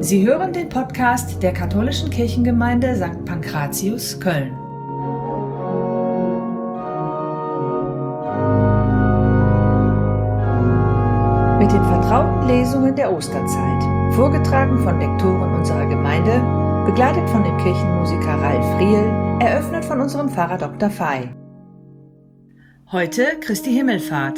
Sie hören den Podcast der Katholischen Kirchengemeinde St. Pankratius, Köln. Mit den vertrauten Lesungen der Osterzeit, vorgetragen von Lektoren unserer Gemeinde, begleitet von dem Kirchenmusiker Ralf Riehl, eröffnet von unserem Pfarrer Dr. Fey. Heute Christi Himmelfahrt.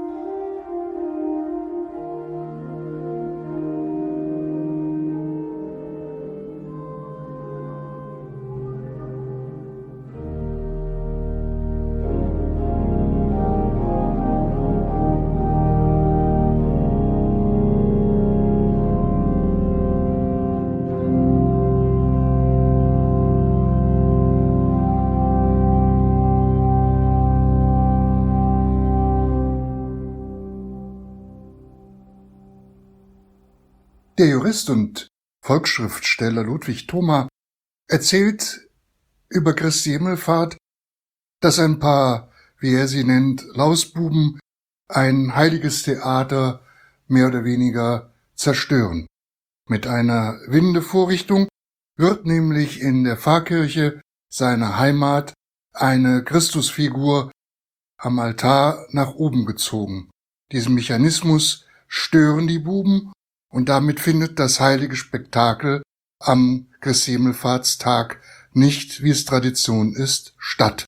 Der Jurist und Volksschriftsteller Ludwig Thoma erzählt über Christi Himmelfahrt, dass ein paar, wie er sie nennt, Lausbuben ein heiliges Theater mehr oder weniger zerstören. Mit einer Windevorrichtung wird nämlich in der Pfarrkirche seiner Heimat eine Christusfigur am Altar nach oben gezogen. Diesen Mechanismus stören die Buben und damit findet das heilige Spektakel am Christi Himmelfahrtstag nicht, wie es Tradition ist, statt.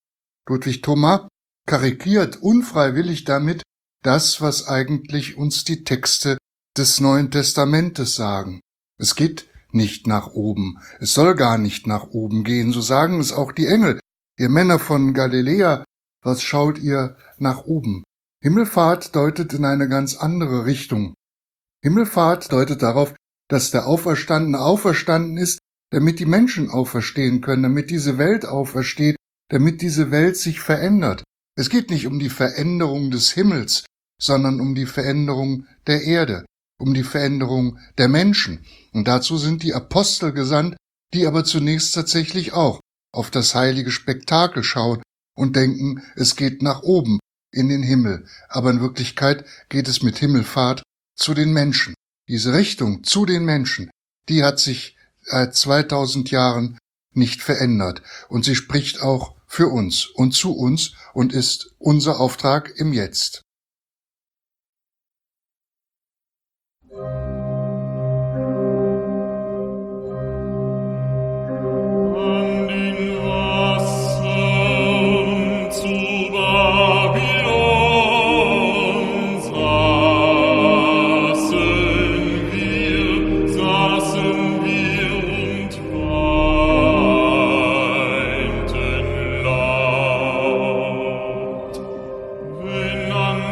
Ludwig Thoma karikiert unfreiwillig damit das, was eigentlich uns die Texte des Neuen Testamentes sagen. Es geht nicht nach oben, es soll gar nicht nach oben gehen, so sagen es auch die Engel. Ihr Männer von Galiläa, was schaut ihr nach oben? Himmelfahrt deutet in eine ganz andere Richtung. Himmelfahrt deutet darauf, dass der Auferstandene auferstanden ist, damit die Menschen auferstehen können, damit diese Welt aufersteht, damit diese Welt sich verändert. Es geht nicht um die Veränderung des Himmels, sondern um die Veränderung der Erde, um die Veränderung der Menschen. Und dazu sind die Apostel gesandt, die aber zunächst tatsächlich auch auf das heilige Spektakel schauen und denken, es geht nach oben in den Himmel. Aber in Wirklichkeit geht es mit Himmelfahrt zu den Menschen. Diese Richtung zu den Menschen, die hat sich seit 2000 Jahren nicht verändert. Und sie spricht auch für uns und zu uns und ist unser Auftrag im Jetzt. Wenn an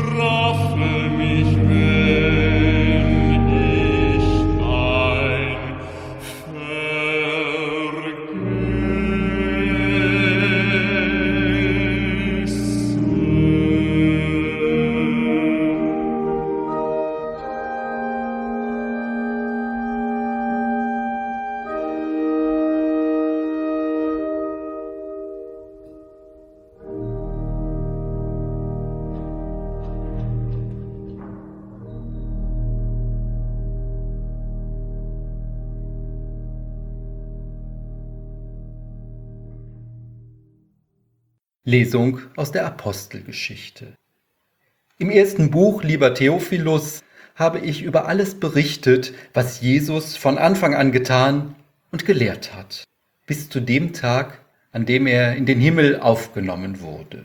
straffe mich, wenn ich dein Lesung aus der Apostelgeschichte. Im ersten Buch, lieber Theophilus, habe ich über alles berichtet, was Jesus von Anfang an getan und gelehrt hat, bis zu dem Tag, an dem er in den Himmel aufgenommen wurde.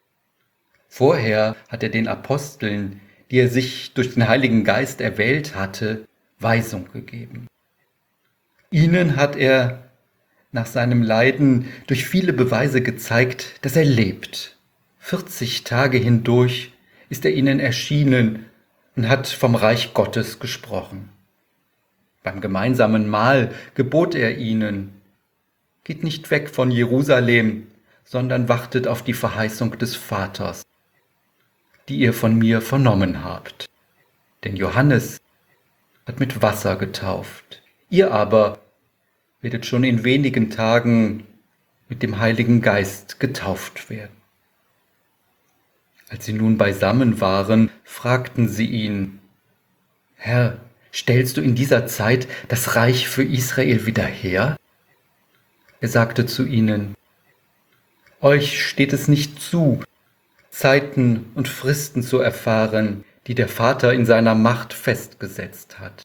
Vorher hat er den Aposteln, die er sich durch den Heiligen Geist erwählt hatte, Weisung gegeben. Ihnen hat er nach seinem Leiden durch viele Beweise gezeigt, dass er lebt. 40 Tage hindurch ist er ihnen erschienen und hat vom Reich Gottes gesprochen. Beim gemeinsamen Mahl gebot er ihnen: Geht nicht weg von Jerusalem, sondern wartet auf die Verheißung des Vaters, die ihr von mir vernommen habt. Denn Johannes hat mit Wasser getauft, ihr aber werdet schon in wenigen Tagen mit dem Heiligen Geist getauft werden. Als sie nun beisammen waren, fragten sie ihn: Herr, stellst du in dieser Zeit das Reich für Israel wieder her? Er sagte zu ihnen: Euch steht es nicht zu, Zeiten und Fristen zu erfahren, die der Vater in seiner Macht festgesetzt hat.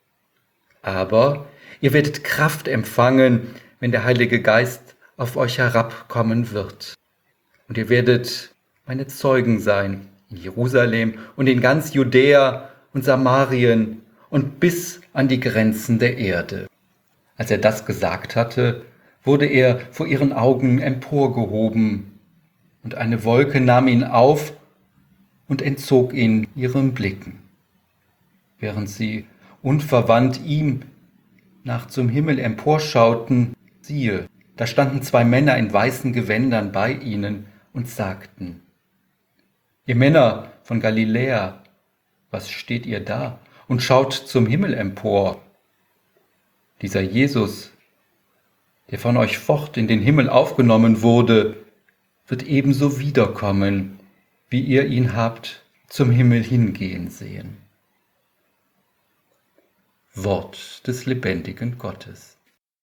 Aber ihr werdet Kraft empfangen, wenn der Heilige Geist auf euch herabkommen wird. Und ihr werdet meine Zeugen sein in Jerusalem und in ganz Judäa und Samarien und bis an die Grenzen der Erde. Als er das gesagt hatte, wurde er vor ihren Augen emporgehoben, und eine Wolke nahm ihn auf und entzog ihn ihren Blicken. Während sie unverwandt ihm nach zum Himmel emporschauten, siehe, da standen 2 Männer in weißen Gewändern bei ihnen und sagten: Ihr Männer von Galiläa, was steht ihr da und schaut zum Himmel empor? Dieser Jesus, der von euch fort in den Himmel aufgenommen wurde, wird ebenso wiederkommen, wie ihr ihn habt zum Himmel hingehen sehen. Wort des lebendigen Gottes.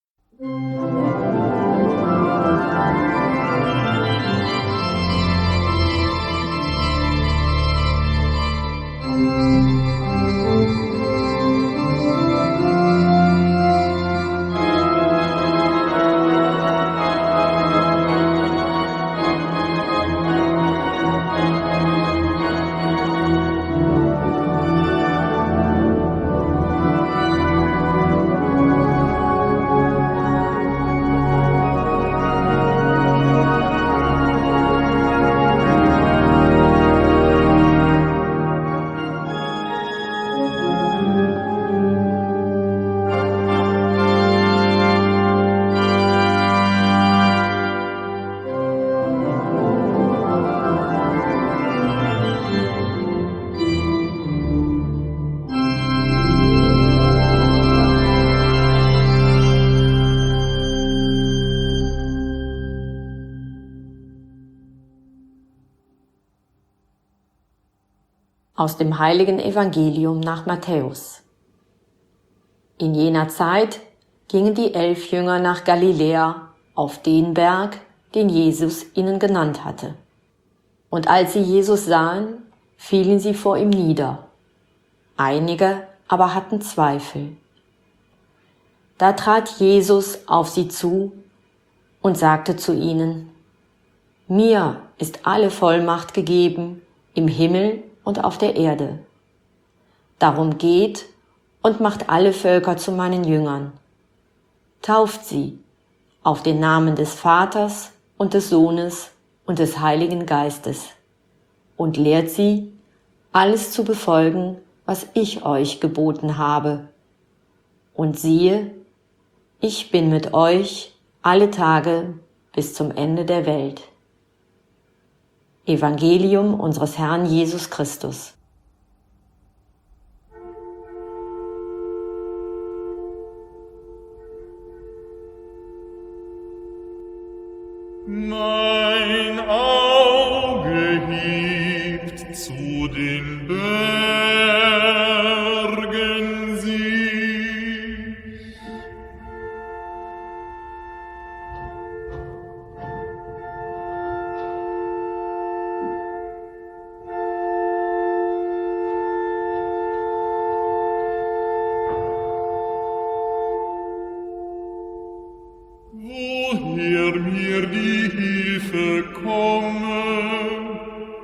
Aus dem heiligen Evangelium nach Matthäus. In jener Zeit gingen die 11 Jünger nach Galiläa auf den Berg, den Jesus ihnen genannt hatte. Und als sie Jesus sahen, fielen sie vor ihm nieder. Einige aber hatten Zweifel. Da trat Jesus auf sie zu und sagte zu ihnen: Mir ist alle Vollmacht gegeben im Himmel und auf der Erde. Darum geht und macht alle Völker zu meinen Jüngern. Tauft sie auf den Namen des Vaters und des Sohnes und des Heiligen Geistes und lehrt sie, alles zu befolgen, was ich euch geboten habe. Und siehe, ich bin mit euch alle Tage bis zum Ende der Welt. Evangelium unseres Herrn Jesus Christus. Mein Auge hebt zu den Bergen sich. Woher mir die Hilfe kommt.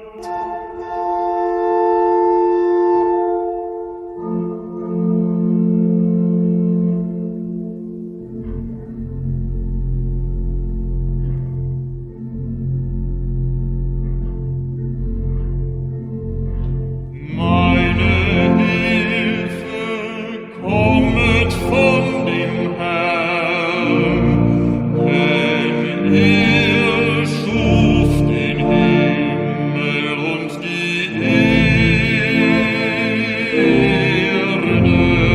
Meine Hilfe kommet von dem Herrn, denn er schuf den Himmel und die Erde.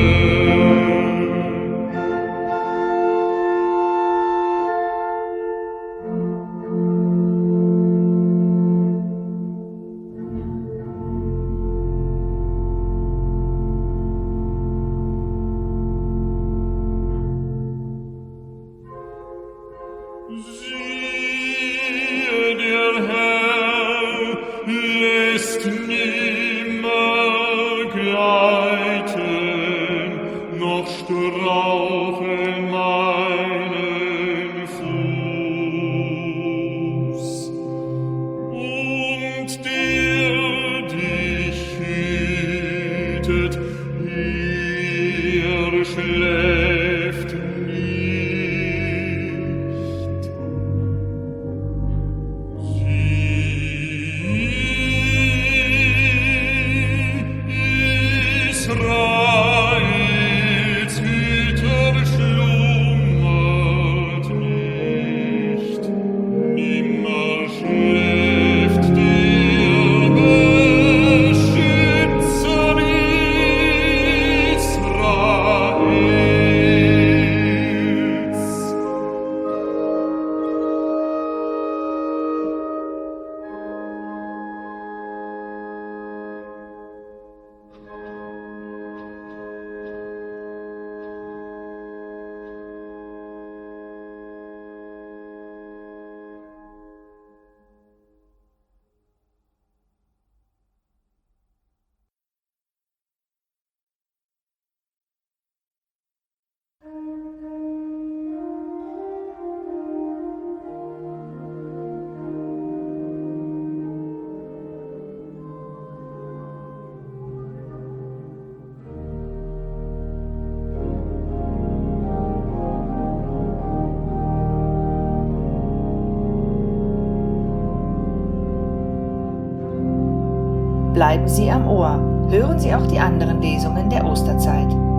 Siehe, der Herr lässt nimmer gleiten, noch strauchel meinen Fuß. Und der dich hütet, er schläft nicht. Israels Hüter schlummert nicht, nimmer schläft der Beschützer Israels. Bleiben Sie am Ohr. Hören Sie auch die anderen Lesungen der Osterzeit.